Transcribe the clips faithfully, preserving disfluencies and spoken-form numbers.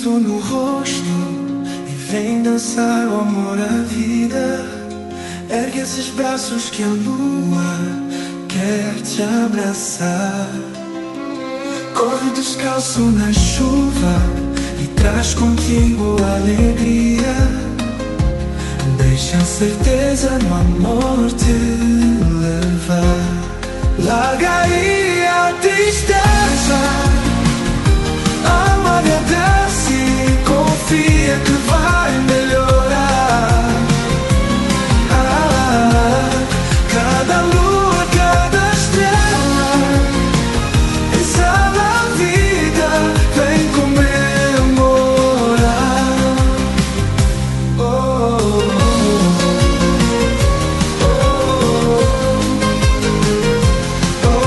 sorriso no rosto e vem dançar o amor à vida. Ergue esses braços que a lua quer te abraçar. Corre descalço na chuva e traz contigo a alegria. Deixa a certeza no amor te levar. Larga aí a tristeza, ama, agradece, confia que vai melhorar. Ah, cada lua, cada estrela exala a vida, vem comemorar. Oh, oh, oh,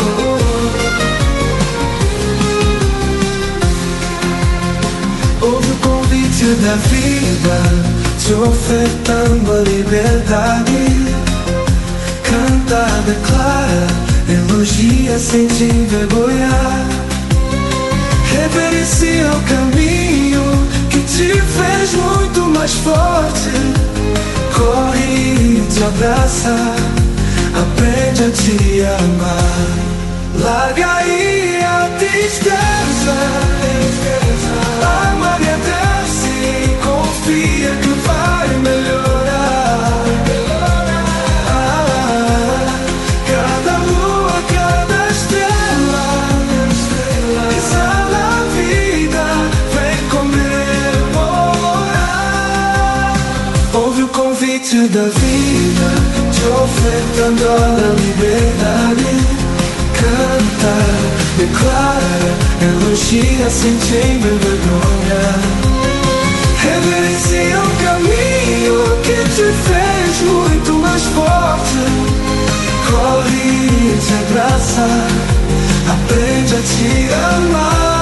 oh. Ouve o convite da vida, te ofertando a liberdade. Canta, declara, elogia sem te envergonhar. Reverencia o caminho que te fez muito mais forte. Corre e te abraça, aprende a te amar. Larga aí a tristeza, ama, agradece, confia que vai melhorar. Ah, cada lua, cada estrela exala a vida, vem comemorar. Ouve o convite da vida, te ofertando a liberdade. Canta, declara, elogia sem te envergonhar. Reverencia o caminho que te fez muito mais forte. Corre e te abraça, aprende a te amar.